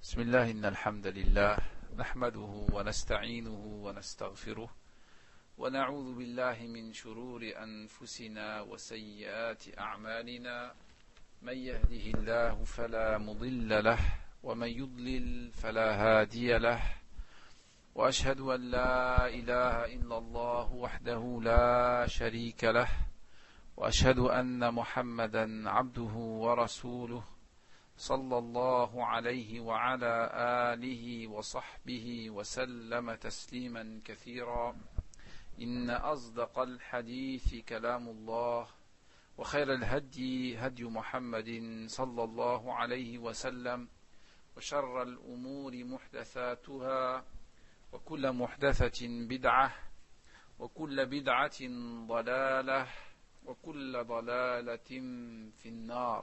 بسم الله إن الحمد لله نحمده ونستعينه ونستغفره ونعوذ بالله من شرور أنفسنا وسيئات أعمالنا من يهده الله فلا مضل له ومن يضلل فلا هادي له وأشهد أن لا إله إلا الله وحده لا شريك له وأشهد أن محمدا عبده ورسوله صلى الله عليه وعلى آله وصحبه وسلم تسليما كثيرا إن أصدق الحديث كلام الله وخير الهدي هدي محمد صلى الله عليه وسلم وشر الأمور محدثاتها وكل محدثة بدعة وكل بدعة ضلالة وكل ضلالة في النار.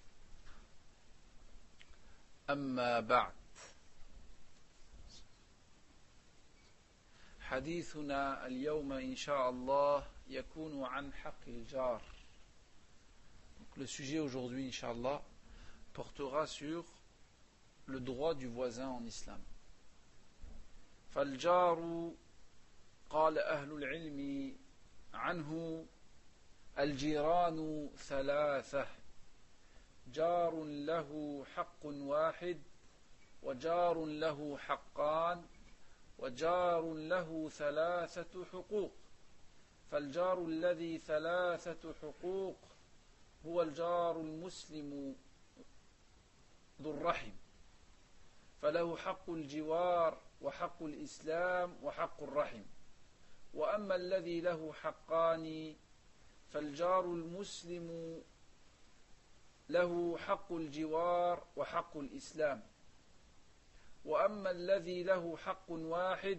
أما بعد حديثنا اليوم إن شاء الله يكون عن حق الجار. Le sujet aujourd'hui, Inch'Allah, portera sur le droit du voisin en islam. فالجار قال أهل العلم عنه الجيران ثلاثة جار له حق واحد وجار له حقان وجار له ثلاثة حقوق. فالجار الذي ثلاثة حقوق هو الجار المسلم ذو الرحم، فله حق الجوار وحق الإسلام وحق الرحم. وأما الذي له حقان فالجار المسلم له حق الجوار وحق الإسلام، وأما الذي له حق واحد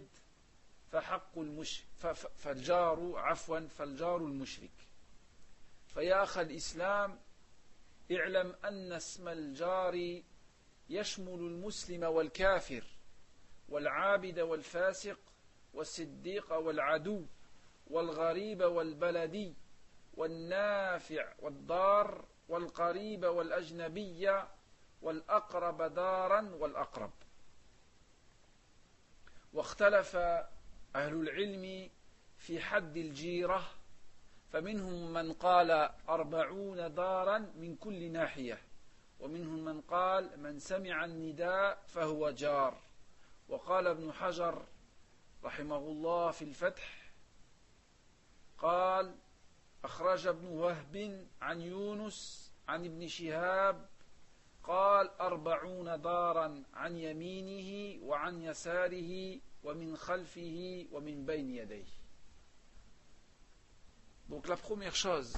فالجار المشرك. فيا أخ الإسلام، اعلم أن اسم الجار يشمل المسلم والكافر والعابد والفاسق والصديق والعدو والغريب والبلدي والنافع والضار والقريب والأجنبي والأقرب دارا والأقرب. واختلف أهل العلم في حد الجيرة، فمنهم من قال 40 دارا من كل ناحية، ومنهم من قال من سمع النداء فهو جار. وقال ابن حجر رحمه الله في الفتح قال أخرج ابن وهب عن يونس عن ابن شهاب قال 40 دارا عن يمينه وعن يساره ومن خلفه ومن بين يديه. Donc la première chose,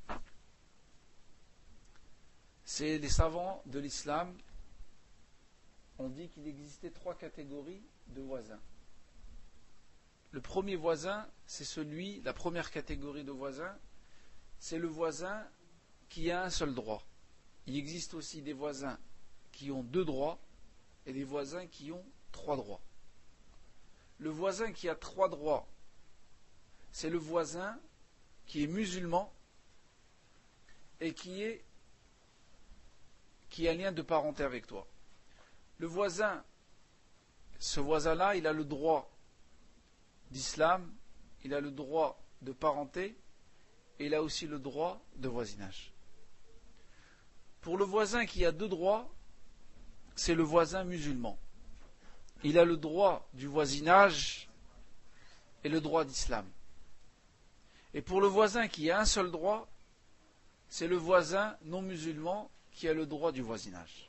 c'est les savants de l'islam ont dit qu'il existait 3 catégories de voisins. Le premier voisin, c'est celui, la première catégorie de voisins, c'est le voisin qui a un seul droit. Il existe aussi des voisins qui ont 2 droits et des voisins qui ont 3 droits. Le voisin qui a 3 droits, c'est le voisin qui est musulman et qui a un lien de parenté avec toi. Le voisin, ce voisin-là, il a le droit d'islam, il a le droit de parenté, et il a aussi le droit de voisinage. Pour le voisin qui a 2 droits, c'est le voisin musulman. Il a le droit du voisinage et le droit d'islam. Et pour le voisin qui a un seul droit, c'est le voisin non musulman qui a le droit du voisinage.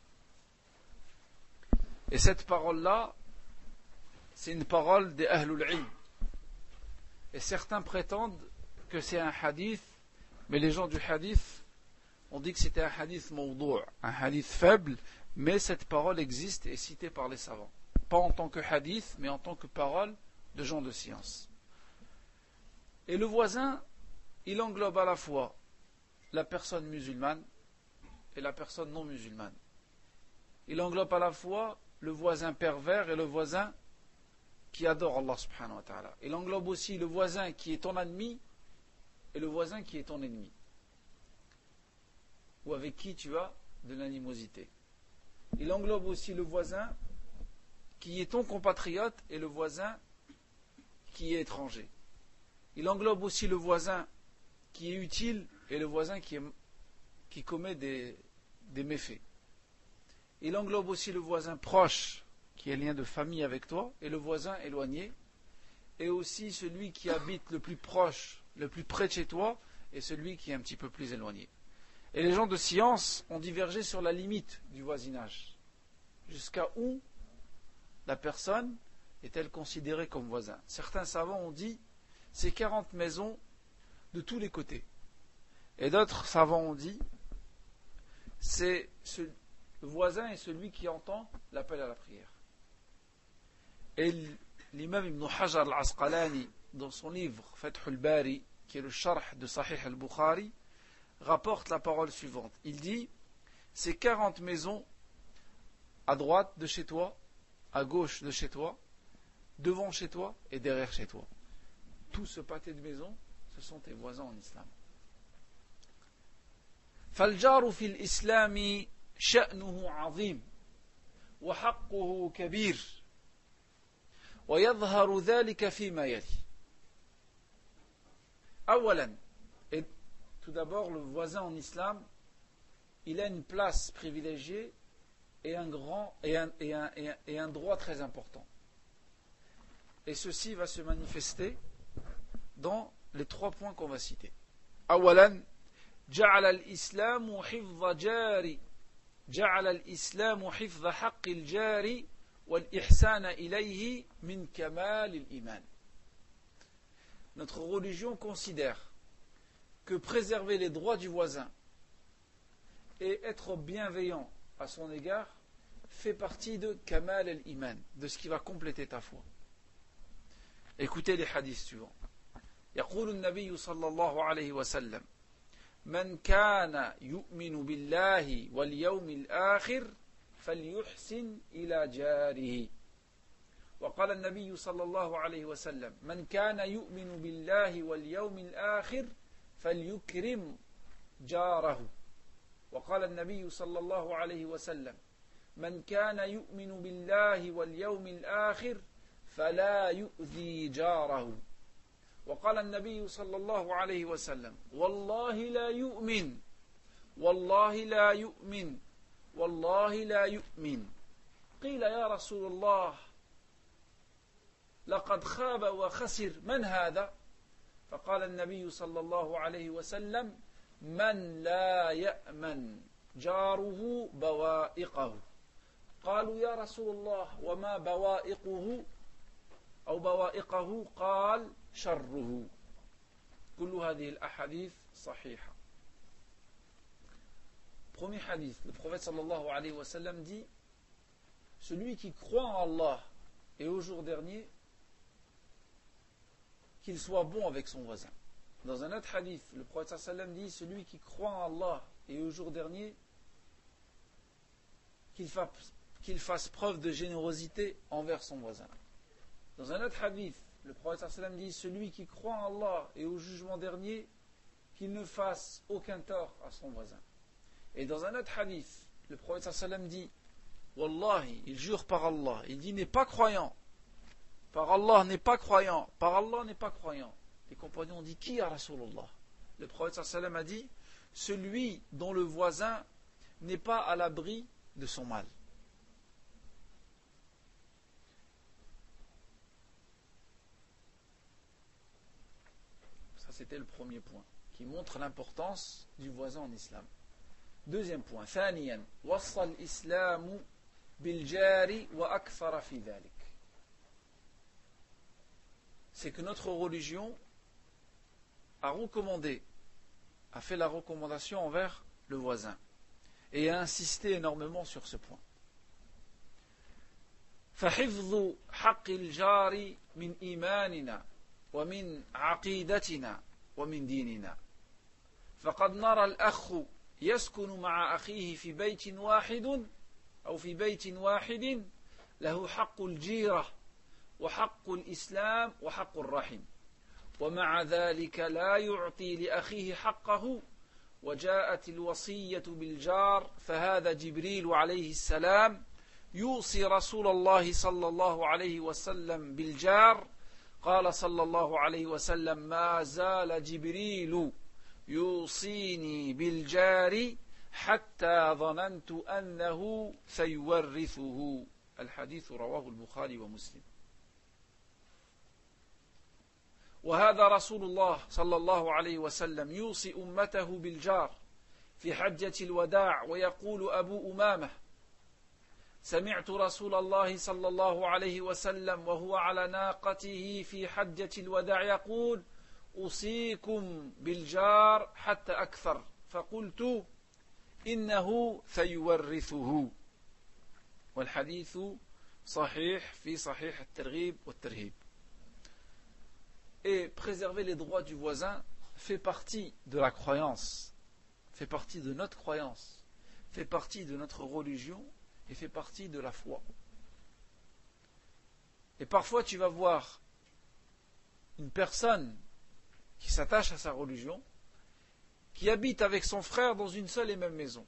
Et cette parole-là, c'est une parole des Ahlul Ilm. Et certains prétendent que c'est un hadith, mais les gens du hadith ont dit que c'était un hadith mawdou', un hadith faible, mais cette parole existe et est citée par les savants. Pas en tant que hadith, mais en tant que parole de gens de science. Et le voisin, il englobe à la fois la personne musulmane et la personne non musulmane. Il englobe à la fois le voisin pervers et le voisin qui adore Allah subhanahu wa ta'ala. Il englobe aussi le voisin qui est ton ennemi et le voisin qui est ton ennemi, ou avec qui tu as de l'animosité. il englobe aussi le voisin qui est ton compatriote et le voisin qui est étranger. Il englobe aussi le voisin qui est utile et le voisin qui commet des méfaits. Il englobe aussi le voisin proche qui est lien de famille avec toi et le voisin éloigné, et aussi celui qui habite le plus proche, le plus près de chez toi, et celui qui est un petit peu plus éloigné. Et les gens de science ont divergé sur la limite du voisinage. Jusqu'à où la personne est-elle considérée comme voisin? Certains savants ont dit c'est 40 maisons de tous les côtés. Et d'autres savants ont dit c'est le voisin est celui qui entend l'appel à la prière. Et l'imam Ibn Hajar al-Asqalani, dans son livre Fath al-Bari, qui est le sharh de Sahih al-Bukhari, rapporte la parole suivante. Il dit, c'est 40 maisons à droite de chez toi, à gauche de chez toi, devant chez toi et derrière chez toi. Tout ce pâté de maisons, ce sont tes voisins en islam. فالجار في الإسلام شأنه عظيم وحقه كبير ويظهر ذلك فيما يلي. أولا, et tout d'abord, le voisin en islam, il a une place privilégiée et un droit très important. Et ceci va se manifester dans les 3 points qu'on va citer. أولا, جعل الإسلام حفظ حق الجار والإحسان إليه من كمال الإيمان. Notre religion considère que préserver les droits du voisin et être bienveillant à son égard fait partie de Kamal al-Iman, de ce qui va compléter ta foi. Écoutez les hadiths suivants. يقول النبي صلى الله عليه وسلم من كان يؤمن بالله واليوم الآخر فليحسن إلى جاره. وقال النبي صلى الله عليه وسلم من كان يؤمن بالله واليوم الآخر فليكرم جاره. وقال النبي صلى الله عليه وسلم من كان يؤمن بالله واليوم الآخر فلا يؤذي جاره. وقال النبي صلى الله عليه وسلم والله لا يؤمن والله لا يؤمن والله لا يؤمن. قيل يا رسول الله لقد خاب وخسر من هذا؟ فقال النبي صلى الله عليه وسلم من لا يأمن جاره بوائقه. قالوا يا رسول الله وما بوائقه أو بوائقه؟ قال شره. كل هذه الأحاديث صحيحة. Premier hadith, le prophète sallallahu alayhi wa sallam dit celui qui croit en Allah et au jour dernier, qu'il soit bon avec son voisin. Dans un autre hadith, le prophète sallallahu alayhi wa sallam dit celui qui croit en Allah et au jour dernier, qu'il fasse preuve de générosité envers son voisin. Dans un autre hadith, le prophète sallallahu alayhi wa sallam dit celui qui croit en Allah et au jugement dernier, qu'il ne fasse aucun tort à son voisin. Et dans un autre hadith, le prophète sallallahu alayhi wa sallam dit Wallahi, il jure par Allah, il dit n'est pas croyant, par Allah n'est pas croyant, par Allah n'est pas croyant. Les compagnons ont dit qui a Rasulullah? Le prophète sallallahu alayhi wa sallam a dit celui dont le voisin n'est pas à l'abri de son mal. Ça c'était le premier point qui montre l'importance du voisin en islam. Deuxième point, ثانيا وصى الإسلام بالجار وأكثر في ذلك. C'est que notre religion a recommandé, a fait la recommandation envers le voisin et a insisté énormément sur ce point. فحفظ حق الجار من إيماننا ومن عقيدتنا ومن ديننا. فقد نرى الأخ يسكن مع أخيه في بيت واحد أو في بيت واحد له حق الجيرة وحق الإسلام وحق الرحم ومع ذلك لا يعطي لأخيه حقه وجاءت الوصية بالجار فهذا جبريل عليه السلام يوصي رسول الله صلى الله عليه وسلم بالجار قال صلى الله عليه وسلم ما زال جبريل يوصيني بالجار حتى ظننت أنه سيورثه. الحديث رواه البخاري ومسلم. وهذا رسول الله صلى الله عليه وسلم يوصي أمته بالجار في حجة الوداع. ويقول أبو أمامة سمعت رسول الله صلى الله عليه وسلم وهو على ناقته في حجة الوداع يقول أوصيكم بالجار حتى أكثر فقلت إنه سيورثه. والحديث صحيح في صحيح الترغيب والترهيب. Et préserver les droits du voisin fait partie de la croyance, fait partie de notre croyance, fait partie de notre religion et fait partie de la foi. Et parfois tu vas voir une personne qui s'attache à sa religion, qui habite avec son frère dans une seule et même maison.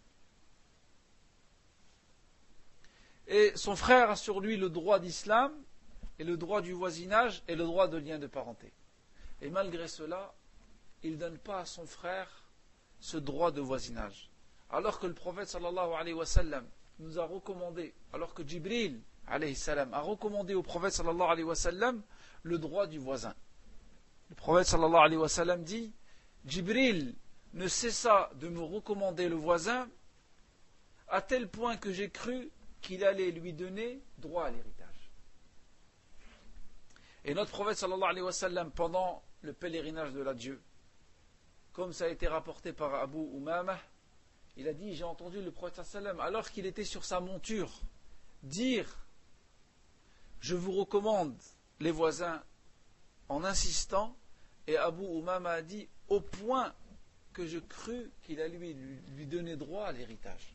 Et son frère a sur lui le droit d'islam, et le droit du voisinage, et le droit de lien de parenté. Et malgré cela, il ne donne pas à son frère ce droit de voisinage. Alors que le prophète sallallahu alayhi wa sallam nous a recommandé, alors que Jibril alayhi salam a recommandé au prophète sallallahu alayhi wa sallam le droit du voisin. Le prophète sallallahu alayhi wa sallam dit, Jibril ne cessa de me recommander le voisin à tel point que j'ai cru qu'il allait lui donner droit à l'héritage. Et notre prophète sallallahu alayhi wa sallam, pendant le pèlerinage de l'adieu, comme ça a été rapporté par Abu Umamah, il a dit, j'ai entendu le prophète sallallahu alayhi wa sallam, alors qu'il était sur sa monture, dire, je vous recommande les voisins, en insistant, et Abu Umamah a dit, au point que je crus qu'il allait lui donner droit à l'héritage.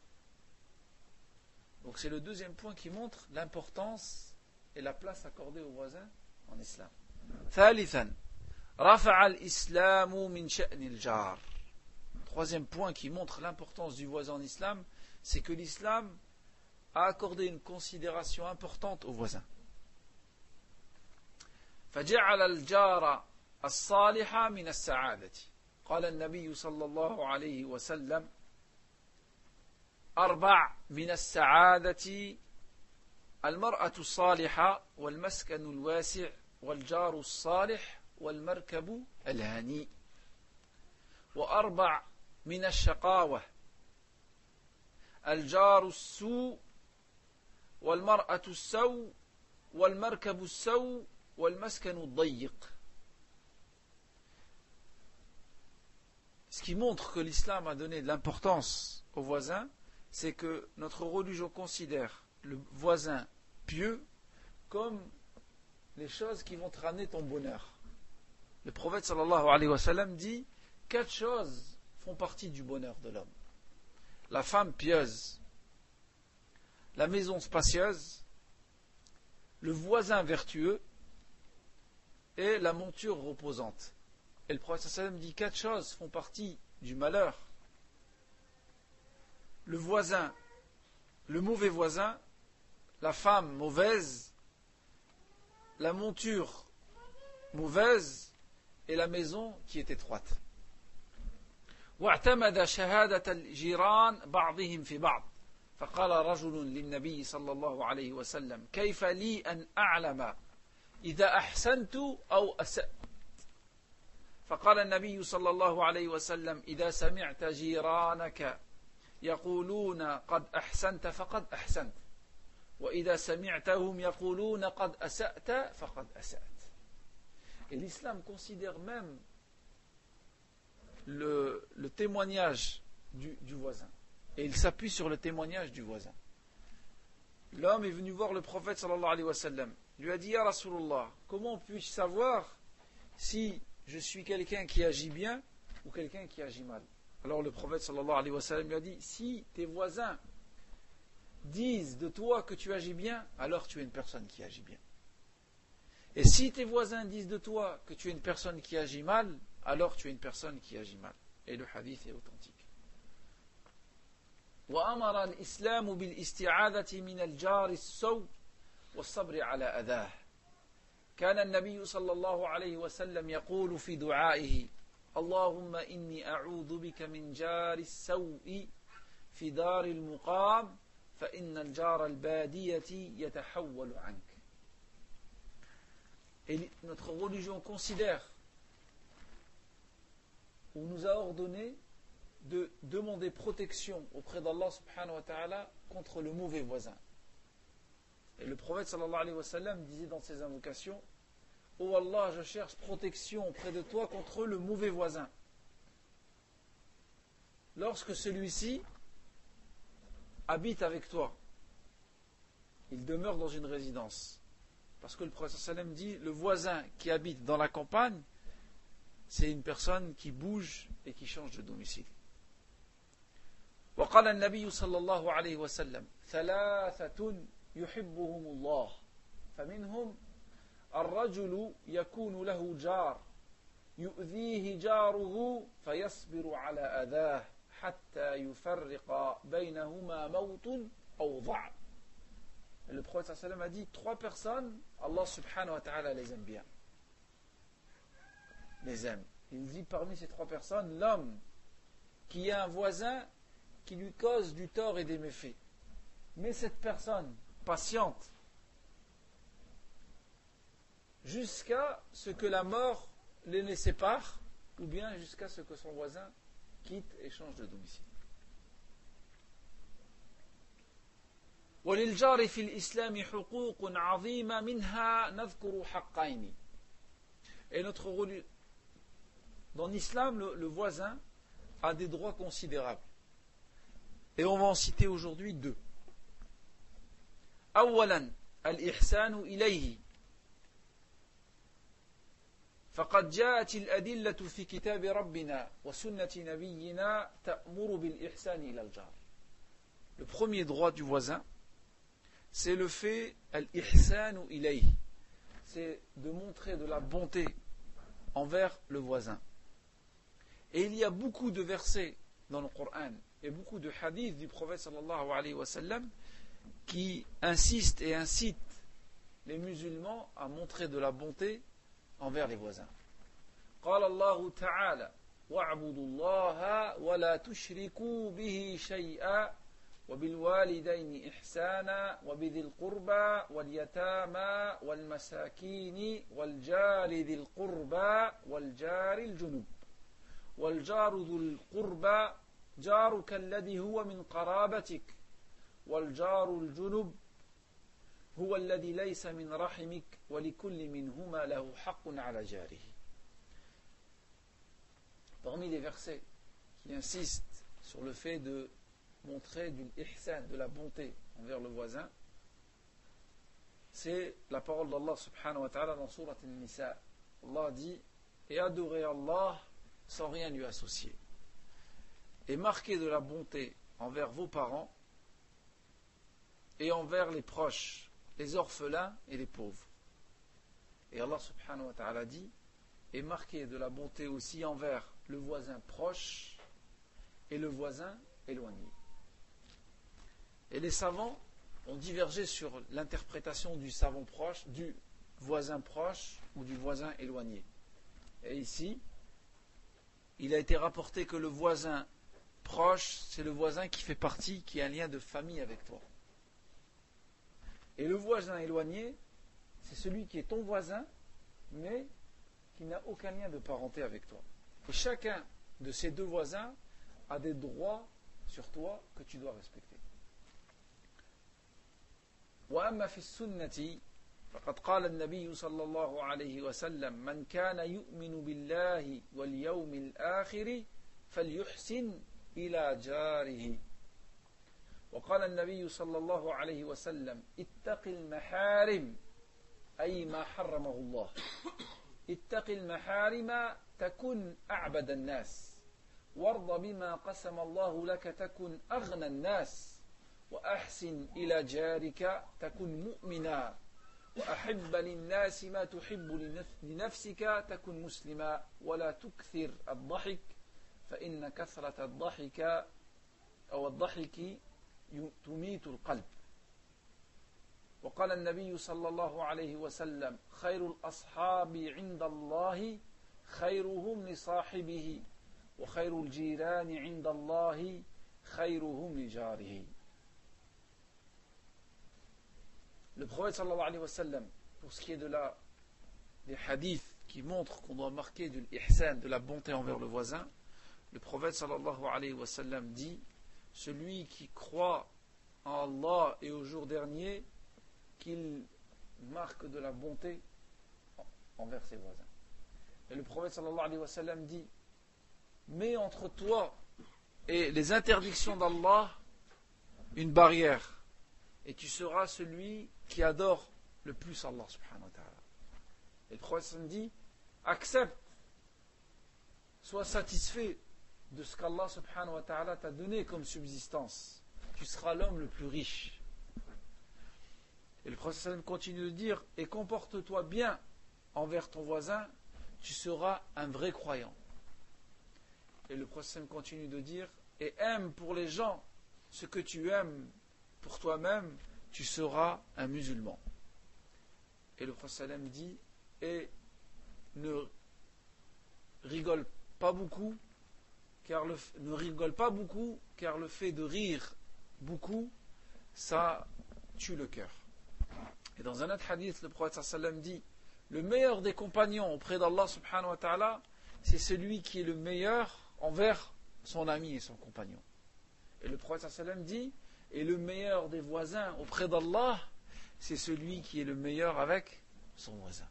Donc c'est le deuxième point qui montre l'importance et la place accordée aux voisins en islam. ثالثا رفع الإسلام من شأن الجار. Troisième point qui montre l'importance du voisin en islam, c'est que l'islam a accordé une considération importante aux voisins. فجعل الجار الصالح من السعادة. قال النبي صلى الله عليه وسلم أربع من السعادة المرأة الصالحة والمسكن الواسع والجار الصالح والمركب الهنيء. وأربع من الشقاوة الجار السوء والمرأة السوء والمركب السوء والمسكن الضيق. Ce qui montre que l'islam a donné de l'importance aux voisins, c'est que notre religion considère le voisin pieux comme les choses qui vont te ramener ton bonheur. Le prophète sallallahu alayhi wa sallam dit, 4 choses font partie du bonheur de l'homme. La femme pieuse, la maison spacieuse, le voisin vertueux et la monture reposante. Et le prophète sallallahu alayhi wa sallam dit, 4 choses font partie du malheur. Le voisin, le mauvais voisin, la femme mauvaise, la monture mauvaise et la maison qui est étroite. واعتمد شهادة الجيران بعضهم في بعض فقال رجل للنبي صلى الله عليه وسلم كيف لي أن أعلم إذا أحسنت أو أسأت فقال النبي صلى الله عليه وسلم إذا سمعت جيرانك يقولون قد أحسنت فقد أحسنت وإذا سمعتهم يقولون قد أسأت فقد أسأت. Et l'islam considère même le témoignage du voisin. Et il s'appuie sur le témoignage du voisin. L'homme est venu voir le prophète sallallahu alayhi wa sallam. Il lui a dit, Ya Rasulullah, comment puis-je savoir si je suis quelqu'un qui agit bien ou quelqu'un qui agit mal? Alors le prophète sallallahu alayhi wa sallam lui a dit, si tes voisins disent de toi que tu agis bien, alors tu es une personne qui agit bien. Et si tes voisins disent de toi que tu es une personne qui agit mal, alors tu es une personne qui agit mal. Et le hadith est authentique. وأمر الإسلام بالاستعاذة من الجار السوء والصبر على أذاه. كان النبي صلى الله عليه وسلم يقول في دعائه: اللهم إني أعوذ بك من جار السوء في دار المقام فإن الجار البادية يتحول عنك. Et notre religion considère, ou nous a ordonné de demander protection auprès d'Allah subhanahu wa ta'ala contre le mauvais voisin. Et le prophète sallallahu alayhi wa sallam disait dans ses invocations: ô Allah, je cherche protection auprès de toi contre le mauvais voisin. Lorsque celui-ci habite avec toi, il demeure dans une résidence. Parce que le prophète sallallahu alayhi wa sallam dit: le voisin qui habite dans la campagne, c'est une personne qui bouge et qui change de domicile. وقال النبي صلى الله عليه وسلم: ثلاثة يحبهم الله فمنهم الرجل يكون له جار يؤذيه جاره فيصبر على أذاه حتى يفرق بينهما موت أو ضعف. Le prophète sallam a dit: trois personnes, Allah subhanahu wa ta'ala les aime bien. Les aime. Il dit parmi ces trois personnes, l'homme qui a un voisin qui lui cause du tort et des méfaits. Mais cette personne patiente jusqu'à ce que la mort les sépare, ou bien jusqu'à ce que son voisin quitte et change de domicile. وللجار في الإسلام حقوق عظيمة منها نذكر حقين. Et dans l'islam, le voisin a des droits considérables. Et on va en citer aujourd'hui deux. أولا الإحسان إليه. فقد جاءت الأدلة في كتاب ربنا وسنة نبينا تأمر بالإحسان إلى الجار. Le premier droit du voisin, c'est le fait al-ihsanu ilayhi, c'est de montrer de la bonté envers le voisin. Et il y a beaucoup de versets dans le Coran et beaucoup de hadiths du prophète sallallahu alayhi wa sallam qui insistent et incitent les musulmans à montrer de la bonté envers les voisins. قال الله تعالى: واعبدوا الله ولا تشركوا به شيئا وبالوالدين إحسانا وبذي القربى واليتامى والمساكين والجار ذي القربى والجار الجنب والجار ذو القربى جارك الذي هو من قرابتك والجار الجنب هو الذي ليس من رحمك ولكل منهما له حق على جاره. Parmi les versets qui insistent sur le fait de montrer du ihsan, de la bonté envers le voisin, c'est la parole d'Allah subhanahu wa ta'ala dans Surat An-Nisa. Allah dit: et adorez Allah sans rien lui associer, et marquez de la bonté envers vos parents et envers les proches, les orphelins et les pauvres. Et Allah subhanahu wa ta'ala dit: et marquez de la bonté aussi envers le voisin proche et le voisin éloigné. Et les savants ont divergé sur l'interprétation du savant proche, du voisin proche ou du voisin éloigné. Et ici, il a été rapporté que le voisin proche, c'est le voisin qui fait partie, qui a un lien de famille avec toi. Et le voisin éloigné, c'est celui qui est ton voisin, mais qui n'a aucun lien de parenté avec toi. Et chacun de ces deux voisins a des droits sur toi que tu dois respecter. وأما في السنة فقد قال النبي صلى الله عليه وسلم: من كان يؤمن بالله واليوم الآخر فليحسن إلى جاره. وقال النبي صلى الله عليه وسلم: اتق المحارم أي ما حرمه الله. اتق المحارم تكن أعبد الناس وارض بما قسم الله لك تكن أغنى الناس وأحسن إلى جارك تكن مؤمنا وأحب للناس ما تحب لنفسك تكن مسلما ولا تكثر الضحك فإن كثرة الضحك أو الضحك تميت القلب. وقال النبي صلى الله عليه وسلم خير الأصحاب عند الله خيرهم لصاحبه وخير الجيران عند الله خيرهم لجاره. Le prophète sallallahu alayhi wa sallam, pour ce qui est des hadiths qui montrent qu'on doit marquer de l'ihsan, de la bonté envers le voisin, le prophète sallallahu alayhi wa sallam dit: celui qui croit en Allah et au jour dernier, qu'il marque de la bonté envers ses voisins. Et le prophète sallallahu alayhi wa sallam dit: mets entre toi et les interdictions d'Allah une barrière, et tu seras celui qui adore le plus Allah subhanahu wa ta'ala. Et le prophète sallallahu alayhi wa sallam dit: accepte, sois satisfait de ce qu'Allah subhanahu wa ta'ala t'a donné comme subsistance. Tu seras l'homme le plus riche. Et le prophète sallallahu alayhi wa sallam continue de dire: et comporte-toi bien envers ton voisin, tu seras un vrai croyant. Et le prophète sallallahu alayhi wa sallam continue de dire: et aime pour les gens ce que tu aimes pour toi-même, tu seras un musulman. Et le prophète sallallahu alayhi wa sallam dit: et ne rigole pas beaucoup, car le fait de rire beaucoup, ça tue le cœur. Et dans un autre hadith, le prophète sallallahu alayhi wa sallam dit: le meilleur des compagnons auprès d'Allah subhanahu wa ta'ala, c'est celui qui est le meilleur envers son ami et son compagnon. Et le prophète sallallahu alayhi wa sallam dit: et le meilleur des voisins auprès d'Allah, c'est celui qui est le meilleur avec son voisin.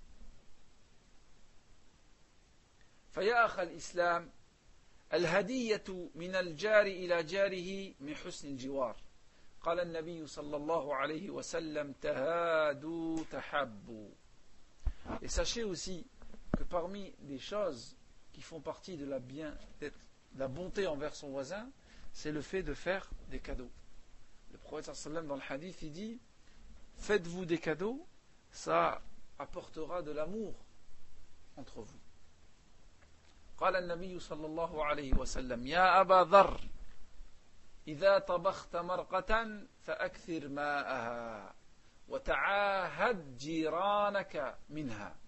فيا أخ الإسلام الهدية من الجار إلى جاره من حسن الجوار. قال النبي صلى الله عليه وسلم تهادوا تحبوا. Et sachez aussi que parmi les choses qui font partie de la bonté envers son voisin, c'est le fait de faire des cadeaux. Le prophète sallallahu dans le hadith, il dit: faites-vous des cadeaux, ça apportera de l'amour entre vous. قال النبي صلى الله عليه وسلم يا أبا ذر إذا طبخت مرقة فأكثر ماءها وتعاهد جيرانك منها.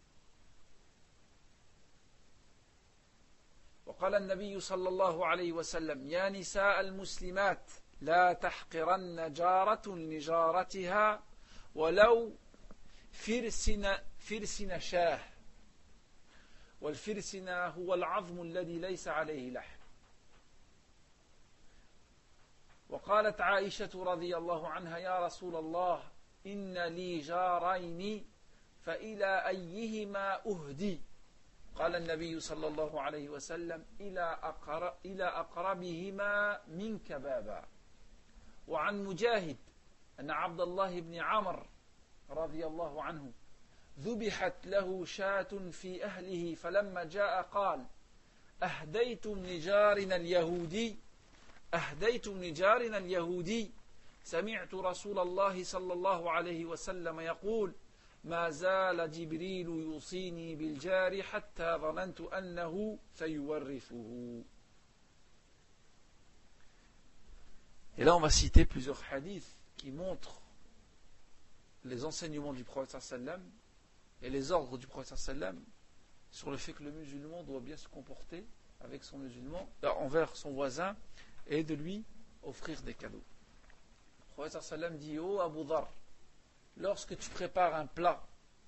وقال النبي صلى الله عليه وسلم يا نساء المسلمات لا تحقرن جارة لجارتها ولو فرسن شاه والفرسن هو العظم الذي ليس عليه لحم. وقالت عائشة رضي الله عنها يا رسول الله إن لي جارين فإلى أيهما أهدي؟ قال النبي صلى الله عليه وسلم إلى أقربهما منك بابا. وعن مجاهد أن عبد الله بن عمرو رضي الله عنه ذبحت له شاة في أهله فلما جاء قال أهديتم لجارنا اليهودي سمعت رسول الله صلى الله عليه وسلم يقول ما زال جبريل يوصيني بالجار حتى ظننت أنه سيورثه. Et là on va citer plusieurs hadiths qui montrent les enseignements du prophète sallam et les ordres du prophète sallam sur le fait que le musulman doit bien se comporter avec son musulman, envers son voisin, et de lui offrir des cadeaux. Le prophète sallam dit: ô Abu Dhar, lorsque tu prépares un plat,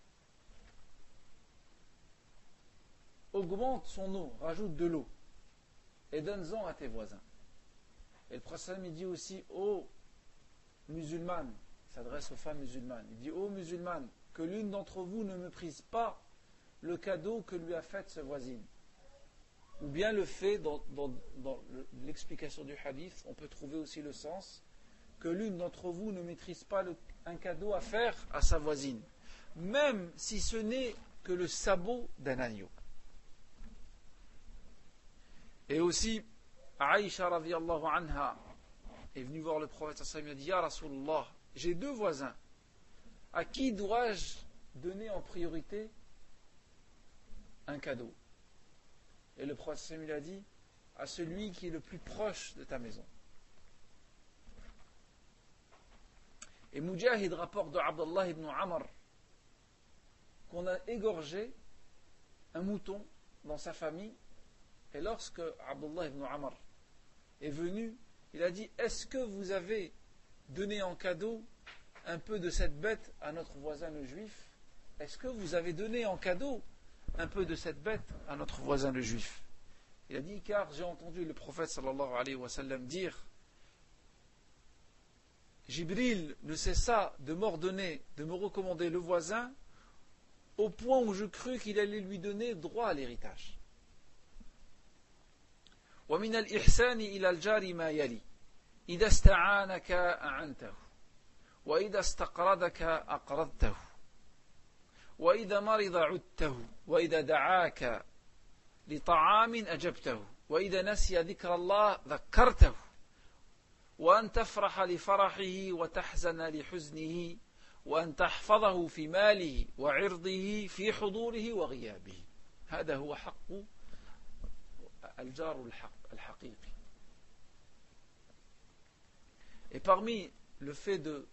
augmente son eau, rajoute de l'eau et donne-en à tes voisins. Et le prophète sallam il dit aussi: ô musulmane, il s'adresse aux femmes musulmanes, il dit: ô musulmane, que l'une d'entre vous ne méprise pas le cadeau que lui a fait sa voisine. Ou bien le fait, dans l'explication du hadith, on peut trouver aussi le sens que l'une d'entre vous ne maîtrise pas un cadeau à faire à sa voisine, même si ce n'est que le sabot d'un agneau. Et aussi, Aïcha radhiyallahu anha est venue voir le prophète sallallahu alayhi wa sallam, il a dit: Ya Rasulallah, j'ai deux voisins, à qui dois-je donner en priorité un cadeau? Et le prophète sallallahu alayhi wa sallam a dit: à celui qui est le plus proche de ta maison. Et Mujahid rapporte de Abdullah ibn Amr qu'on a égorgé un mouton dans sa famille, et lorsque Abdullah ibn Amr est venu, il a dit: est-ce que vous avez donné en cadeau un peu de cette bête à notre voisin le juif? Est-ce que vous avez donné en cadeau un peu de cette bête à notre voisin le juif? Il a dit: car j'ai entendu le prophète sallallahu alayhi wa sallam dire: Jibril ne cessa de m'ordonner, de me recommander le voisin, au point où je crus qu'il allait lui donner droit à l'héritage. ومن الإحسان إلى الجار ما يلي إذا استعانك أعنته وإذا استقرضك أقرضته وإذا مرض عدته وإذا دعاك لطعام أجبته وإذا نسي ذكر الله ذكرته وأن تفرح لفرحه وتحزن لحزنه وأن تحفظه في ماله وعرضه في حضوره وغيابه. هذا هو حق الجار الحقيقي. Et parmi le fait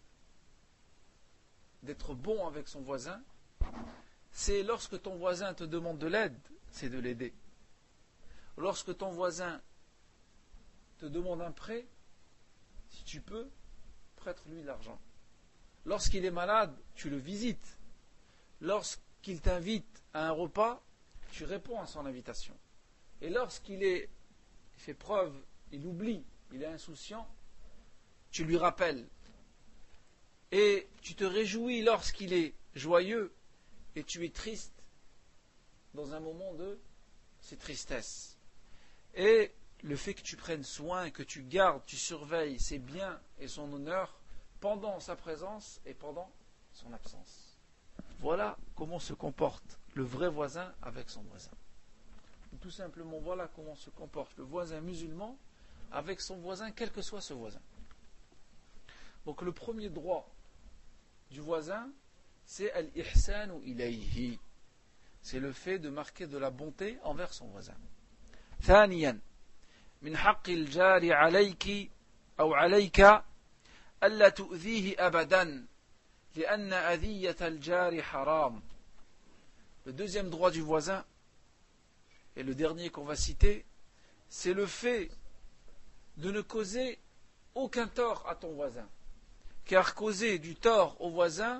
d'être bon avec son voisin, c'est lorsque ton voisin te demande de l'aide, c'est de l'aider. Lorsque ton voisin te demande un prêt, si tu peux, prête-lui de l'argent. Lorsqu'il est malade, tu le visites. Lorsqu'il t'invite à un repas, tu réponds à son invitation. Et lorsqu'il fait preuve, il oublie, il est insouciant, tu lui rappelles. Et tu te réjouis lorsqu'il est joyeux, et tu es triste dans un moment de ses tristesses. Et le fait que tu prennes soin, que tu gardes, tu surveilles ses biens et son honneur pendant sa présence et pendant son absence. Voilà comment se comporte le vrai voisin avec son voisin. Tout simplement, voilà comment se comporte le voisin musulman avec son voisin, quel que soit ce voisin. Donc le premier droit du voisin, c'est al-ihsanu ilayhi. C'est le fait de marquer de la bonté envers son voisin. ثانيا من حق الجار عليك أو عليك ألا تؤذيه أبدا لأن أذية الجار حرام. Le deuxième droit du voisin, et le dernier qu'on va citer, c'est le fait de ne causer aucun tort à ton voisin. Car causer du tort au voisin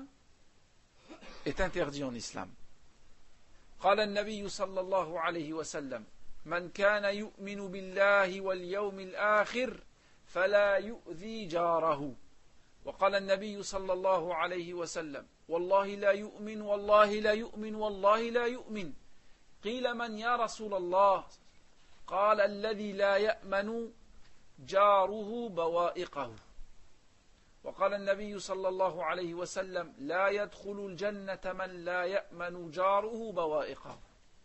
est interdit en islam. قال النبي صلى الله عليه وسلم من كان يؤمن بالله واليوم الآخر فلا يؤذي جاره. وقال النبي صلى الله عليه وسلم والله لا يؤمن والله لا يؤمن والله لا يؤمن. قيل من يا رسول الله؟ قال الذي لا يأمن جاره بوائقه. وقال النبي صلى الله عليه وسلم لا يدخل الجنة من لا يأمن جاره بوائقه.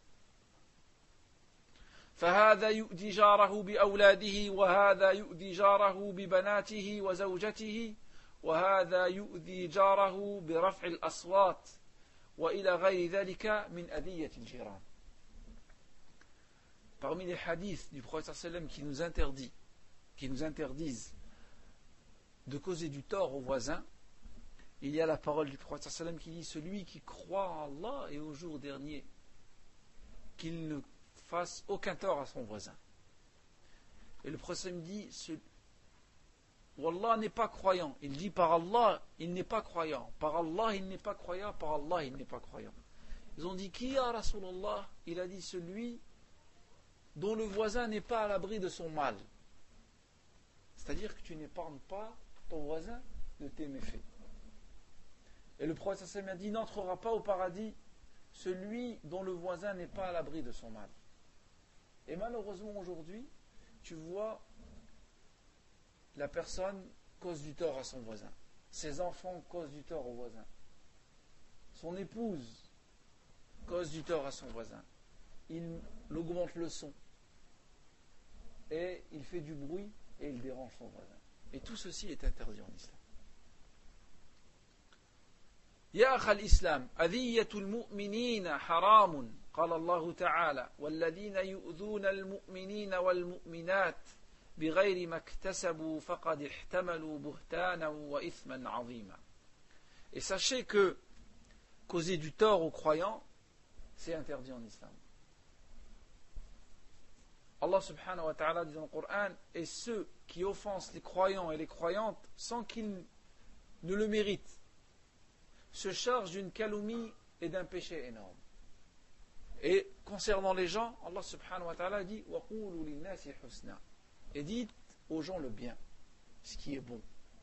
فهذا يؤذي جاره بأولاده وهذا يؤذي جاره ببناته وزوجته وهذا يؤذي جاره برفع الأصوات وإلى غير ذلك من أذية الجيران. Parmi les hadiths du prophète sallam qui nous interdisent de causer du tort aux voisins, il y a la parole du prophète sallam qui dit: celui qui croit en Allah et au jour dernier, qu'il ne fasse aucun tort à son voisin. Et le prophète sallam dit: Wallah n'est pas croyant. Il dit par Allah, il n'est pas croyant. Par Allah, il n'est pas croyant. Par Allah, il n'est pas croyant. Ils ont dit: qui a Rasulallah? Il a dit: celui dont le voisin n'est pas à l'abri de son mal. C'est-à-dire que tu n'épargnes pas ton voisin de tes méfaits. Et le prophète sallam a dit: n'entrera pas au paradis celui dont le voisin n'est pas à l'abri de son mal. Et malheureusement aujourd'hui, tu vois, la personne cause du tort à son voisin. Ses enfants causent du tort au voisin. Son épouse cause du tort à son voisin. Il augmente le son. Et il fait du bruit et il dérange son voisin. Et tout ceci est interdit en islam. يا أخ الإسلام أذية المؤمنين حرام قال الله تعالى والذين يؤذون المؤمنين والمؤمنات بغير ما اكتسبوا فقد احتملوا بهتانا وإثما عظيما. Et sachez que causer du tort aux croyants, c'est interdit en islam. Allah subhanahu wa ta'ala dit dans le Coran, et ceux qui offensent les croyants et les croyantes sans qu'ils ne le méritent, se chargent d'une calomnie et d'un péché énorme. Et concernant les gens, Allah subhanahu wa ta'ala dit وَقُولُوا لِلنَّاسِ حُسْنًا, et dites aux gens le bien, ce qui est bon.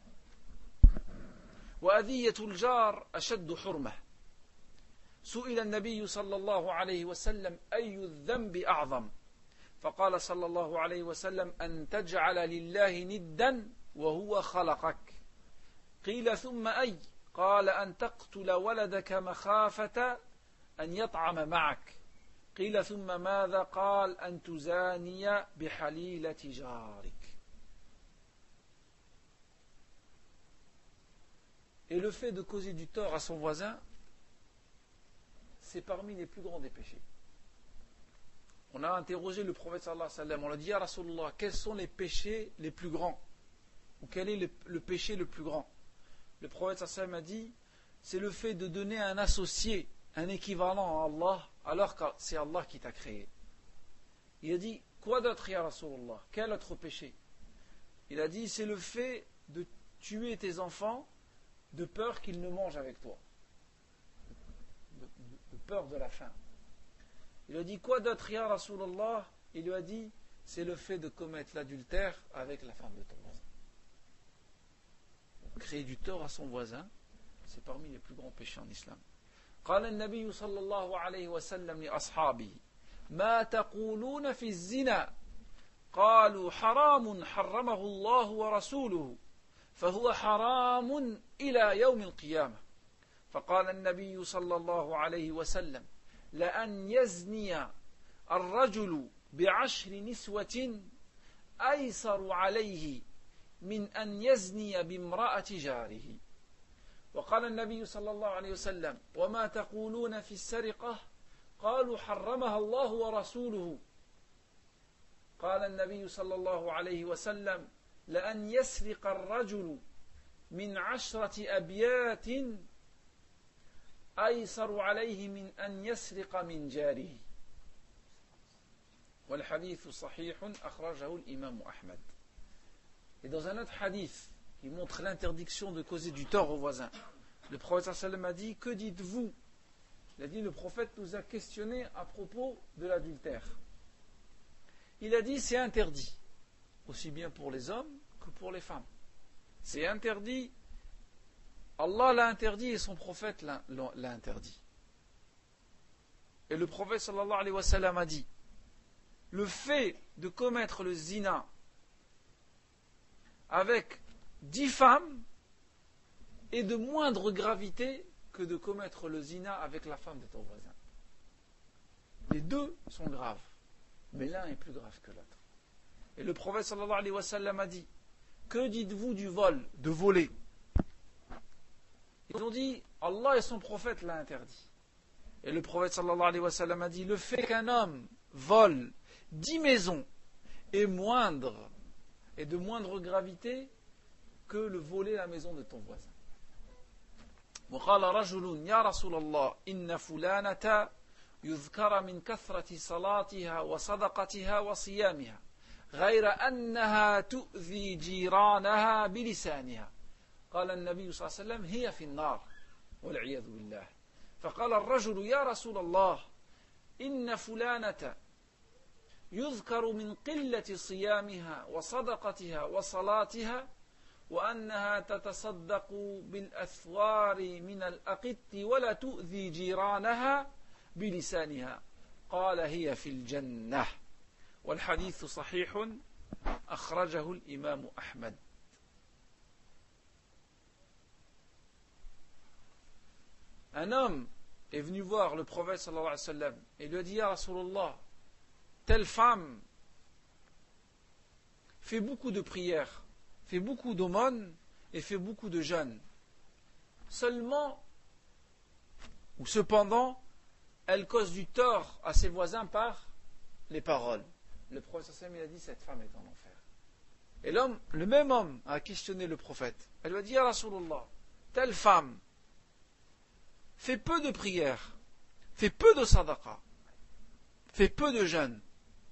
وَأَذِيَّةُ الْجَارِ أَشَدُّ حُرْمَةً. سئل النبي صلى الله عليه وسلم أي الذنب أعظم فقال صلى الله عليه وسلم أن تجعل لله ندا وهو خلقك قيل ثم أي قال أن تقتل ولدك مخافة أن يطعم معك قيل ثم ماذا قال أن تزاني بحليلة جارك. Et le fait de causer du tort à son voisin, c'est parmi les plus grands des péchés. On a interrogé le prophète sallallahu alayhi wa sallam, on lui a dit ya Rasulullah, quels sont les péchés les plus grands? Ou quel est le péché le plus grand? Le prophète sallallahu alayhi wa sallam a dit, c'est le fait de donner un associé, un équivalent à Allah, alors que c'est Allah qui t'a créé. Il a dit, quoi d'autre ya Rasulullah? Quel autre péché? Il a dit, c'est le fait de tuer tes enfants de peur qu'ils ne mangent avec toi. De peur de la faim. Il a dit quoi d'autre ya Rasulallah? Il lui a dit c'est le fait de commettre l'adultère avec la femme de ton voisin. Donc, créer du tort à son voisin, c'est parmi les plus grands péchés en islam. قال النبي صلى الله عليه وسلم لأصحابه ما تقولون في الزنا قالوا حرام حرمه الله ورسوله فهو حرام إلى يوم القيامة فقال النبي صلى الله عليه وسلم لأن يزني الرجل بعشر نسوة أيسر عليه من أن يزني بامرأة جاره وقال النبي صلى الله عليه وسلم وما تقولون في السرقة قالوا حرمها الله ورسوله قال النبي صلى الله عليه وسلم لأن يسرق الرجل من 10 أبيات أيسر عليه من أن يسرق من جاره والحديث صحيح أخرجه الإمام أحمد. Et dans un autre hadith qui montre l'interdiction de causer du tort aux voisins, le prophète sallam a dit que dites-vous? Il a dit le prophète nous a questionné à propos de l'adultère. Il a dit c'est interdit aussi bien pour les hommes que pour les femmes. C'est interdit. Allah l'a interdit et son prophète l'a interdit. Et le prophète sallallahu alayhi wa sallam a dit le fait de commettre le zina avec 10 femmes est de moindre gravité que de commettre le zina avec la femme de ton voisin. Les deux sont graves, mais l'un est plus grave que l'autre. Et le prophète sallallahu alayhi wa sallam a dit que dites-vous du vol, de voler? Ils ont dit Allah et son prophète l'a interdit. Et le prophète sallallahu alayhi wa sallam a dit le fait qu'un homme vole 10 maisons est moindre et de moindre gravité que le voler la maison de ton voisin. وقال رجل يا رسول الله إن فلانة يذكر من كثرة صلاتها وصدقتها وصيامها غير أنها تؤذي جيرانها بلسانها قال النبي صلى الله عليه وسلم هي في النار والعياذ بالله فقال الرجل يا رسول الله إن فلانة يذكر من قلة صيامها وصدقتها وصلاتها وأنها تتصدق بالأثوار من الأقط ولا تؤذي جيرانها بلسانها قال هي في الجنة والحديث صحيح أخرجه الإمام أحمد. Un homme est venu voir le prophète sallallahu alayhi wa sallam et lui a dit ya Rasulullah, telle femme fait beaucoup de prières, fait beaucoup d'aumônes et fait beaucoup de jeûnes. Seulement, ou cependant, elle cause du tort à ses voisins par les paroles. Le prophète sallallahu alayhi wa sallam, il a dit cette femme est en enfer. Et l'homme, le même homme a questionné le prophète. Elle lui a dit ya Rasulullah, telle femme fait peu de prières, fait peu de sadaqa, fait peu de jeûne,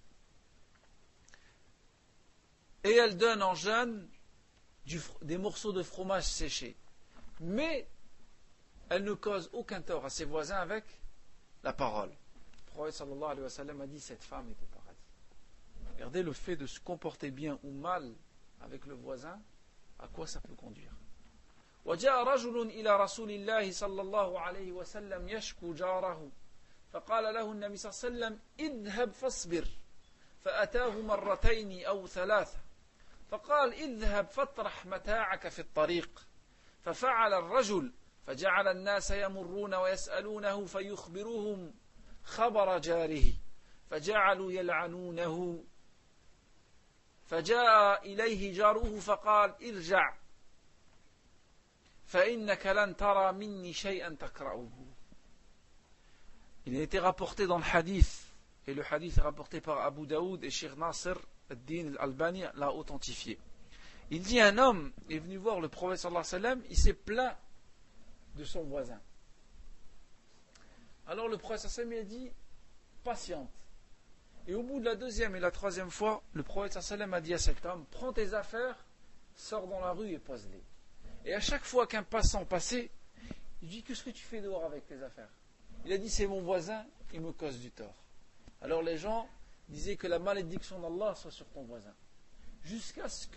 et elle donne en jeûne des morceaux de fromage séché, mais elle ne cause aucun tort à ses voisins avec la parole. Le prophète sallallahu alayhi wa sallam a dit cette femme est au paradis. Regardez le fait de se comporter bien ou mal avec le voisin, à quoi ça peut conduire. وجاء رجل إلى رسول الله صلى الله عليه وسلم يشكو جاره فقال له النبي صلى الله عليه وسلم اذهب فاصبر فأتاه مرتين أو ثلاثة فقال اذهب فاطرح متاعك في الطريق ففعل الرجل فجعل الناس يمرون ويسألونه فيخبرهم خبر جاره فجعلوا يلعنونه فجاء إليه جاره فقال ارجع فإنك لن ترى مني شيئا تكرهه. Il a été rapporté dans le hadith, et le hadith est rapporté par Abu Daoud et Cheikh Nasr ad-Din al-Albani l'a authentifié. Il dit un homme est venu voir le prophète sallallahu alayhi wa sallam, il s'est plaint de son voisin. Alors le prophète sallallahu alayhi wa sallam a dit patiente. Et au bout de la deuxième et la troisième fois, le prophète sallallahu alayhi wa sallam a dit à cet homme prends tes affaires, sors dans la rue et pose-les. Et à chaque fois qu'un passant passait, il dit qu'est-ce que tu fais dehors avec tes affaires? Il a dit c'est mon voisin, il me cause du tort. Alors les gens disaient que la malédiction d'Allah soit sur ton voisin. Jusqu'à ce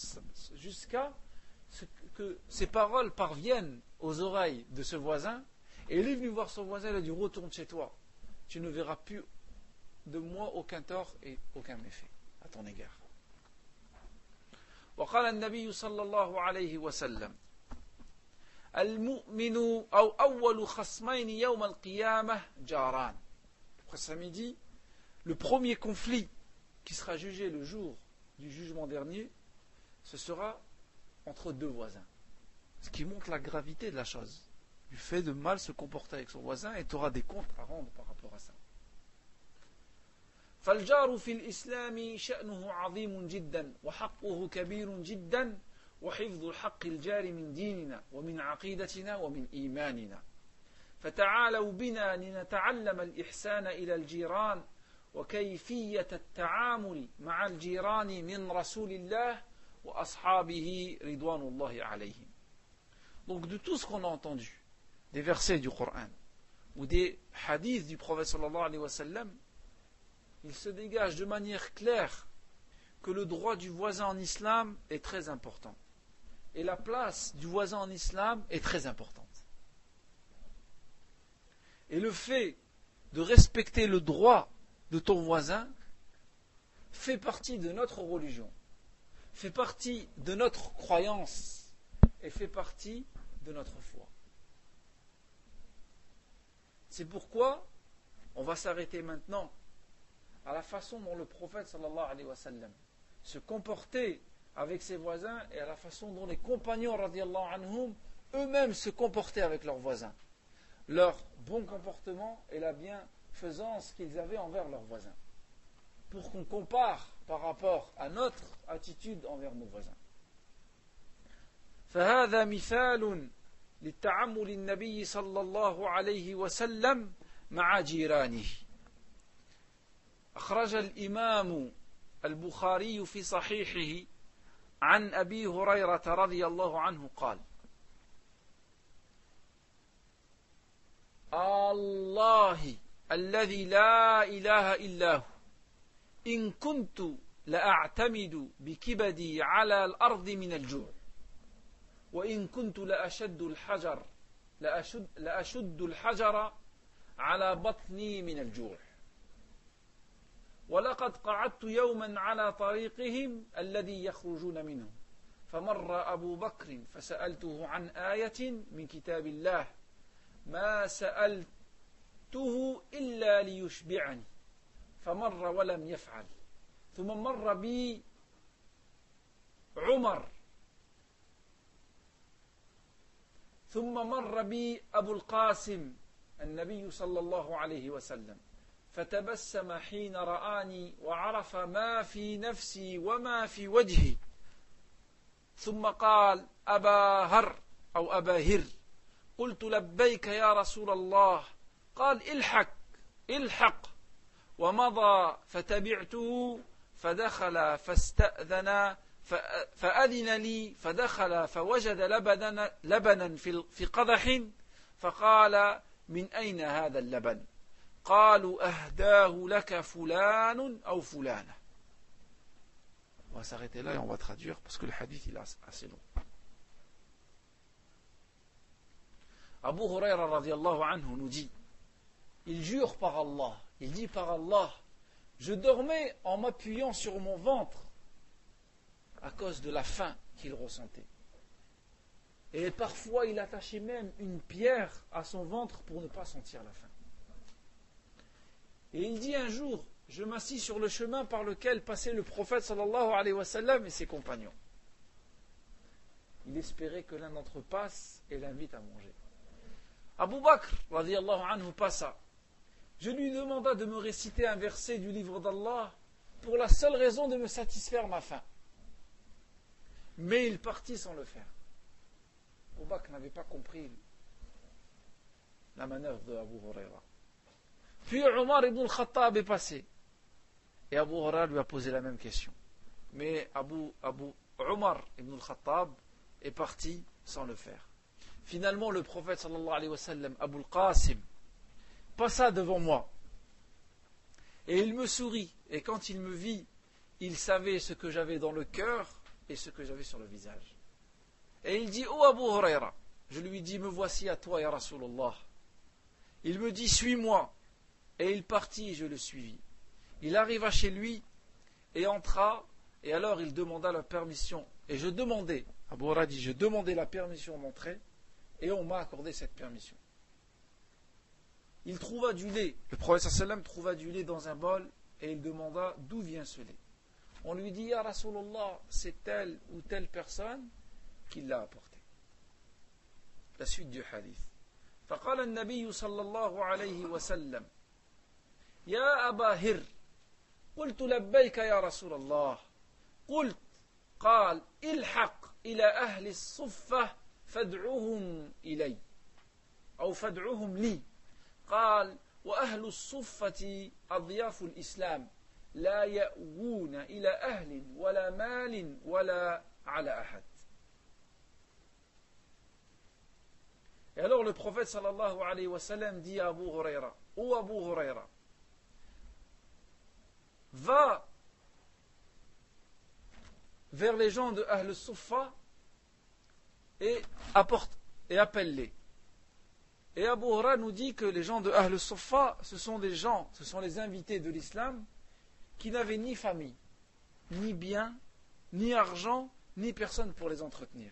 que ces paroles parviennent aux oreilles de ce voisin, et il est venu voir son voisin, il a dit retourne chez toi, tu ne verras plus de moi aucun tort et aucun méfait à ton égard. وقال النبي صلى الله عليه وسلم المؤمن أو أول خصمين يوم القيامة جاران. Après ça midi, le premier conflit qui sera jugé le jour du jugement dernier, ce sera entre deux voisins. Ce qui montre la gravité de la chose, du fait de mal se comporter avec son voisin, et tu auras des comptes à rendre par rapport à ça. فالجار في الإسلام شأنه عظيم جدا وحقه كبير جدا وحفظ الحق الجار من ديننا ومن عقيدتنا ومن إيماننا فتعالوا بنا لنتعلم الإحسان إلى الجيران وكيفية التعامل مع الجيران من رسول الله وأصحابه رضوان الله عليهم. Donc de tout ce qu'on a entendu, des versets du Coran ou des hadiths du prophète sallallahu alayhi wa sallam, il se dégage de manière claire que le droit du voisin en islam est très important. Et la place du voisin en islam est très importante. Et le fait de respecter le droit de ton voisin fait partie de notre religion, fait partie de notre croyance et fait partie de notre foi. C'est pourquoi on va s'arrêter maintenant à la façon dont le prophète sallallahu alayhi wa sallam se comportait avec ses voisins et à la façon dont les compagnons radiallahu anhum eux-mêmes se comportaient avec leurs voisins, leur bon comportement et la bienfaisance qu'ils avaient envers leurs voisins, pour qu'on compare par rapport à notre attitude envers nos voisins. فهذا مثال للتعامل النبي صلى الله عليه وسلم مع جيرانه. أخرج الإمام البخاري في صحيحه عن أبي هريرة رضي الله عنه قال الله الذي لا إله إلا هو إن كنت لأعتمد بكبدي على الأرض من الجوع وإن كنت لأشد الحجر على بطني من الجوع ولقد قعدت يوما على طريقهم الذي يخرجون منه فمر أبو بكر فسألته عن آية من كتاب الله ما سألته إلا ليشبعني فمر ولم يفعل ثم مر بي عمر ثم مر بي أبو القاسم النبي صلى الله عليه وسلم فتبسم حين رآني وعرف ما في نفسي وما في وجهي ثم قال أبا هر أو أبا هر قلت لبيك يا رسول الله قال الحق ومضى فتبعته فدخل فاستأذن فأذن لي فدخل فوجد لبنا في قدح فقال من أين هذا اللبن قالوا أهداه لك فلان أو فلانة. On va s'arrêter là et on va traduire parce que le hadith il est assez long. Abu Huraira radiallahu anhu nous dit, il jure par Allah, il dit par Allah, je dormais en m'appuyant sur mon ventre à cause de la faim qu'il ressentait. Et parfois il attachait même une pierre à son ventre pour ne pas sentir la faim. Et il dit un jour, je m'assis sur le chemin par lequel passait le prophète sallallahu alayhi wa sallam et ses compagnons. Il espérait que l'un d'entre eux passe et l'invite à manger. Abu Bakr radiyallahu anhu passa. Je lui demanda de me réciter un verset du livre d'Allah pour la seule raison de me satisfaire ma faim. Mais il partit sans le faire. Abu Bakr n'avait pas compris la manœuvre de Abu Huraira. Puis Omar ibn al-Khattab est passé. Et Abu Huraira lui a posé la même question. Mais Omar ibn al-Khattab est parti sans le faire. Finalement, le prophète sallallahu alayhi wa sallam, Abu al-Qasim, passa devant moi. Et il me sourit. Et quand il me vit, il savait ce que j'avais dans le cœur et ce que j'avais sur le visage. Et il dit, oh Abu Huraira, je lui dis, me voici à toi, ya Rasulallah. Il me dit, suis-moi. Et il partit et je le suivis. Il arriva chez lui et entra, et alors il demanda la permission. Et je demandais, Abu Huraira dit, je demandais la permission d'entrer, et on m'a accordé cette permission. Il trouva du lait. Le prophète sallam trouva du lait dans un bol, et il demanda d'où vient ce lait. On lui dit, ya Rasulallah, c'est telle ou telle personne qui l'a apporté. La suite du hadith. فقال النبي صلى الله عليه وسلم يا أبا هر قلت لبيك يا رسول الله قلت قال الحق إلى أهل الصفة فادعوهم إلي أو فادعوهم لي قال وأهل الصفة أضياف الإسلام لا يأوون إلى أهل ولا مال ولا على أحد. Et alors le prophète sallallahu alayhi wa sallam dit à Abu Huraira, ô Abu Huraira, va vers les gens de Ahl Suffa et apporte et appelle-les. Et Abu Huraira nous dit que les gens de Ahl Suffa, ce sont des gens, ce sont les invités de l'islam qui n'avaient ni famille, ni bien, ni argent, ni personne pour les entretenir.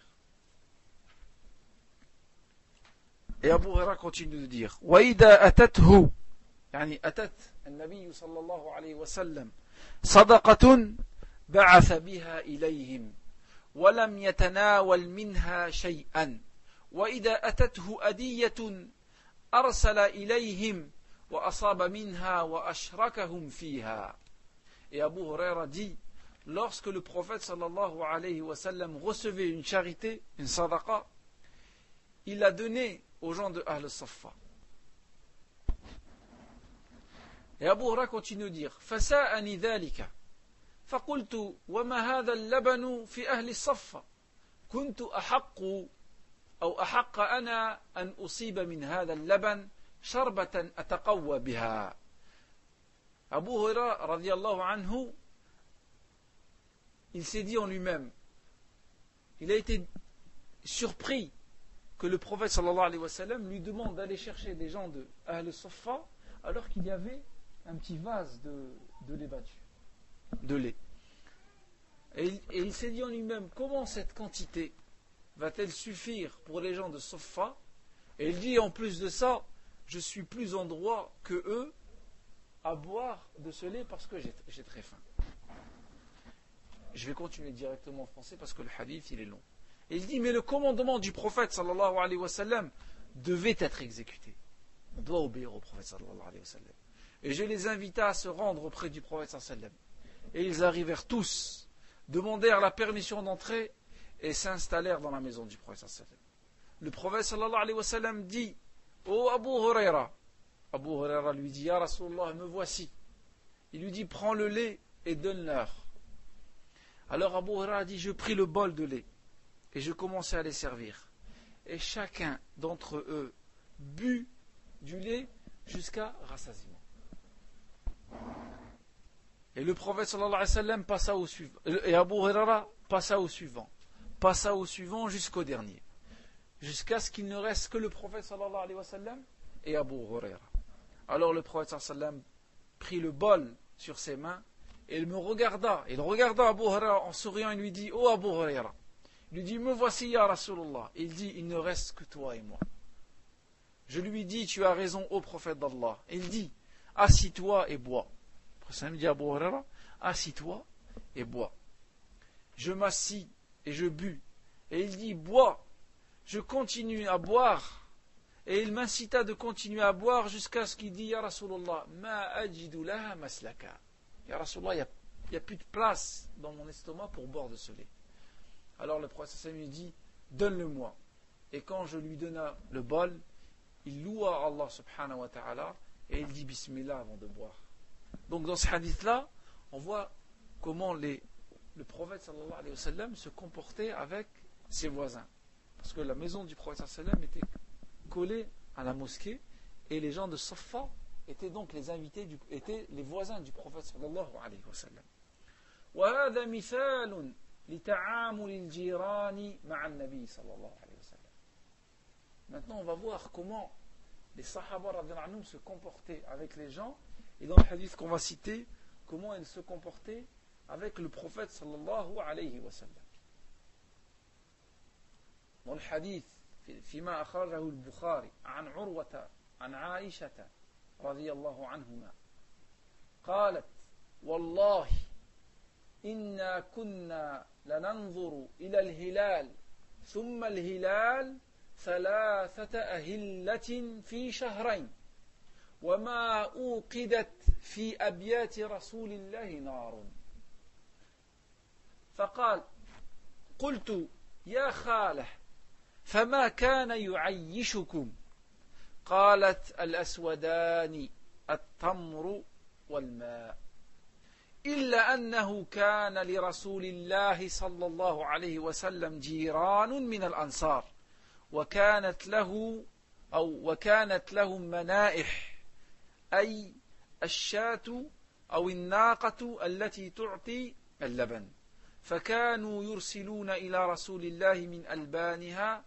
Et Abu Huraira continue de dire وَإِذَا أَتَتْهُ يعني أتت النبي صلى الله عليه وسلم صدقة بعث بها إليهم ولم يتناول منها شيئا وإذا أتته أدية أرسل إليهم وأصاب منها وأشركهم فيها. Et Abu Huraira dit, lorsque le prophète sallallahu alayhi wa sallam recevait une charité, une sadaqa, il l'a donnée aux gens de Ahl Saffa. Et Abu Huraira continue de dire فساءني ذلك فقلت وما هذا اللبن في أهل الصفة كنت أحق أنا أن أصيب من هذا اللبن شربة أتقوى بها. Abu Huraira radiyallahu anhu, il s'est dit en lui-même, il a été surpris que le prophète sallallahu alayhi wa sallam lui demande d'aller chercher des gens de Ahl Saffa alors qu'il y avait un petit vase de lait battu, de lait. Et il s'est dit en lui-même, comment cette quantité va-t-elle suffire pour les gens de Saffa? Et il dit en plus de ça, je suis plus en droit que eux à boire de ce lait parce que j'ai très faim. Je vais continuer directement en français parce que le hadith il est long. Et il dit, mais le commandement du prophète sallallahu alayhi wa sallam devait être exécuté. On doit obéir au prophète sallallahu alayhi wa sallam. Et je les invita à se rendre auprès du prophète sallallahu alayhi wa sallam. Et ils arrivèrent tous, demandèrent la permission d'entrer et s'installèrent dans la maison du prophète sallallahu alayhi wa sallam. Le prophète sallallahu alayhi wa sallam dit: Ô Abu Huraira. Abu Huraira lui dit: Ya Rasulallah, me voici. Il lui dit: prends le lait et donne-leur. Alors Abu Huraira dit: je pris le bol de lait et je commençai à les servir. Et chacun d'entre eux but du lait jusqu'à rassasiement. Et le prophète sallallahu alayhi wa sallam passa au suivant. Et Abu Huraira passa au suivant jusqu'au dernier. Jusqu'à ce qu'il ne reste que le prophète sallallahu alayhi wa sallam et Abu Huraira. Alors le prophète sallallahu alayhi wa sallam prit le bol sur ses mains et il me regarda. Il regarda Abu Huraira en souriant et lui dit: oh Abu Huraira. Il lui dit: me voici ya Rasulullah. Il dit: il ne reste que toi et moi. Je lui dis: tu as raison ô prophète d'Allah. Il dit: assis-toi et bois. Le prophète me dit à Abu Huraira: assis-toi et bois. Je m'assis et je bus. Et il dit: bois. Je continue à boire. Et il m'incita de continuer à boire jusqu'à ce qu'il dit: ya Rasulullah, ma ajidu laha maslaka. Ya Rasulullah, il n'y a plus de place dans mon estomac pour boire de ce lait. Alors le prophète lui dit: donne-le-moi. Et quand je lui donna le bol, il loua Allah subhanahu wa ta'ala et il dit bismillah avant de boire. Donc dans ce hadith-là, on voit comment le prophète sallallahu alayhi wa sallam se comportait avec ses voisins. Parce que la maison du prophète sallallahu alayhi wa sallam était collée à la mosquée et les gens de Saffa étaient donc les invités, étaient les voisins du prophète sallallahu alayhi wa sallam. وهذا مثال لتعامل الجيران مع النبي صلى الله عليه وسلم. Maintenant, on va voir comment les Sahaba radhiyallahu anhum se comportaient avec les gens, et dans le hadith qu'on va citer, comment ils se comportaient avec le prophète sallallahu alayhi wa sallam. Dans le hadith, فيما أخرجه البخاري عن عروة عن عائشة رضي الله عنهما قالت: والله إنا كنا لننظر إلى الهلال ثم الهلال 3 أهلة في شهرين وما أوقدت في أبيات رسول الله نار. فقال: قلت: يا خاله فما كان يعيشكم؟ قالت: الأسودان التمر والماء، إلا أنه كان لرسول الله صلى الله عليه وسلم جيران من الأنصار وكانت لهم منائح، أي الشاة أو الناقة التي تعطي اللبن، فكانوا يرسلون إلى رسول الله من ألبانها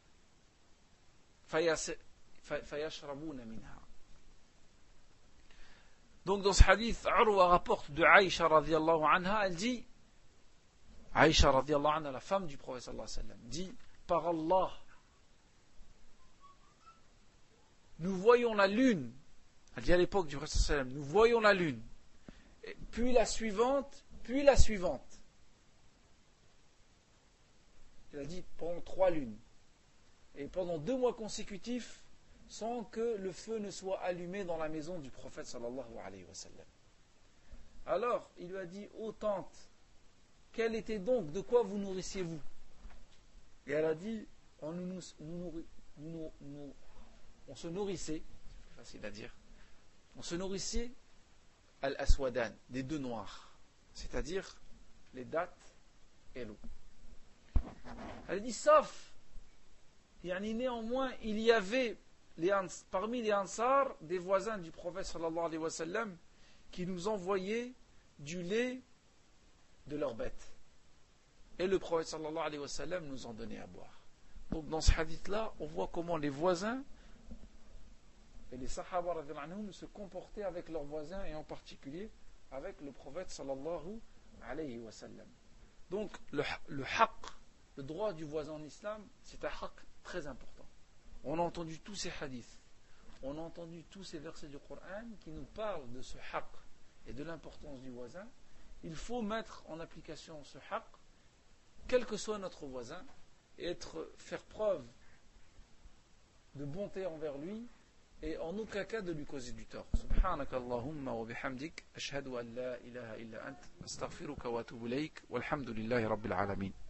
فيشربون منها. Donc dans ce hadith, Urwa rapporte de Aïcha radhiyallahu anha, elle dit, Aïcha radhiyallahu anha, la femme du prophète sallallahu alayhi wa sallam, dit: par Allah, nous voyons la lune. Elle dit à l'époque du prophète sallallahu alayhi wa sallam, nous voyons la lune, puis la suivante, puis la suivante. Elle a dit pendant 3 lunes. Et pendant 2 mois consécutifs, sans que le feu ne soit allumé dans la maison du prophète sallallahu alayhi wa sallam. Alors, il lui a dit: ô tante, quel était donc, de quoi vous nourrissiez-vous? Et elle a dit: on se nourrissait, c'est facile à dire, on se nourrissait al-aswadan, des 2 noirs, c'est-à-dire les dattes et l'eau. Elle a dit: sauf, néanmoins, il y avait parmi les Ansar des voisins du prophète sallallahu alayhi wa sallam qui nous envoyaient du lait de leurs bêtes. Et le prophète sallallahu alayhi wa sallam nous en donnait à boire. Donc dans ce hadith-là, on voit comment les voisins et les Sahaba radhiyallahu anhum se comportaient avec leurs voisins et en particulier avec le prophète sallallahu alayhi wa sallam. Donc le haqq, le droit du voisin en islam, c'est un haqq très important. On a entendu tous ces hadiths, on a entendu tous ces versets du Coran qui nous parlent de ce haqq et de l'importance du voisin. Il faut mettre en application ce haqq, quel que soit notre voisin, et faire preuve de bonté envers lui et en aucun cas de lui causer du tort. Subhanaka Allahumma wa bihamdik, ashhadu an la ilaha illa ant, astaghfiruka wa atubu ilayk, walhamdulillahi rabbil alamin.